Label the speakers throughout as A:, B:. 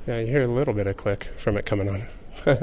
A: Yeah, you hear a little bit of click from it coming on.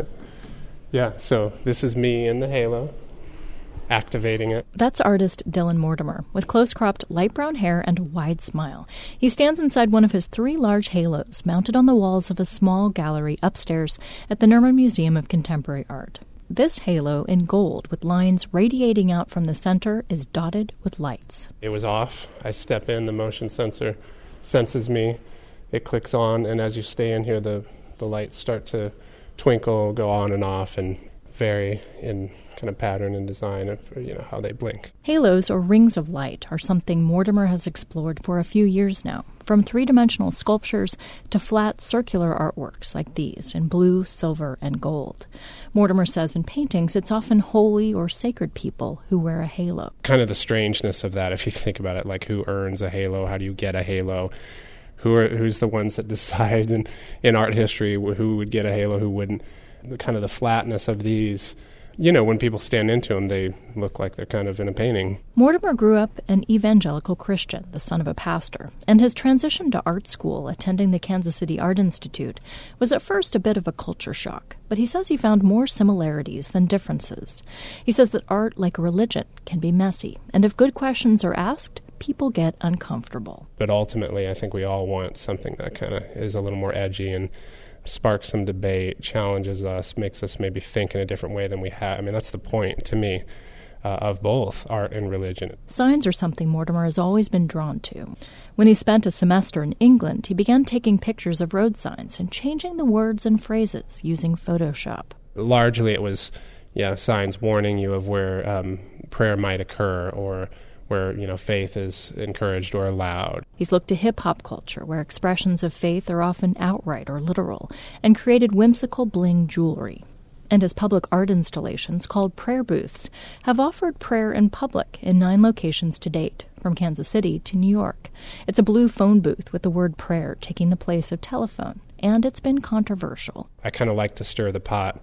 A: Yeah, so this is me in the halo, activating it.
B: That's artist Dylan Mortimer, with close-cropped light brown hair and a wide smile. He stands inside one of his 3 large halos, mounted on the walls of a small gallery upstairs at the Nerman Museum of Contemporary Art. This halo, in gold, with lines radiating out from the center, is dotted with lights.
A: It was off. I step in, the motion sensor senses me, it clicks on, and as you stay in here, the lights start to twinkle, go on and off, and vary in kind of pattern and design of, how they blink.
B: Halos, or rings of light, are something Mortimer has explored for a few years now, from 3-dimensional sculptures to flat circular artworks like these in blue, silver, and gold. Mortimer says in paintings it's often holy or sacred people who wear a halo.
A: Kind of the strangeness of that, if you think about it, like who earns a halo, how do you get a halo? Who's the ones that decide in art history who would get a halo, who wouldn't? Kind of the flatness of these, when people stand into them, they look like they're kind of in a painting.
B: Mortimer grew up an evangelical Christian, the son of a pastor, and his transition to art school, attending the Kansas City Art Institute, was at first a bit of a culture shock. But he says he found more similarities than differences. He says that art, like a religion, can be messy, and if good questions are asked, people get uncomfortable.
A: But ultimately, I think we all want something that kind of is a little more edgy and sparks some debate, challenges us, makes us maybe think in a different way than we have. I mean, that's the point, to me, of both art and religion.
B: Signs are something Mortimer has always been drawn to. When he spent a semester in England, he began taking pictures of road signs and changing the words and phrases using Photoshop.
A: Largely it was, signs warning you of where prayer might occur, or where, faith is encouraged or allowed.
B: He's looked to hip-hop culture, where expressions of faith are often outright or literal, and created whimsical bling jewelry. And his public art installations, called prayer booths, have offered prayer in public in 9 locations to date, from Kansas City to New York. It's a blue phone booth with the word prayer taking the place of telephone, and it's been controversial.
A: I kind of like to stir the pot,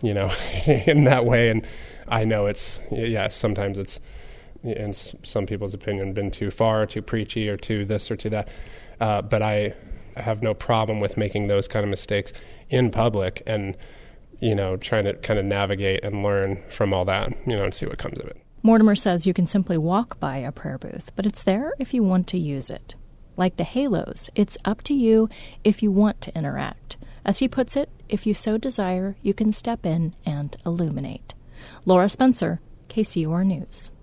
A: in that way, and I know sometimes it's, in some people's opinion, been too far, too preachy, or too this or too that. But I have no problem with making those kind of mistakes in public and, trying to kind of navigate and learn from all that, and see what comes of it.
B: Mortimer says you can simply walk by a prayer booth, but it's there if you want to use it. Like the halos, it's up to you if you want to interact. As he puts it, if you so desire, you can step in and illuminate. Laura Spencer, KCUR News.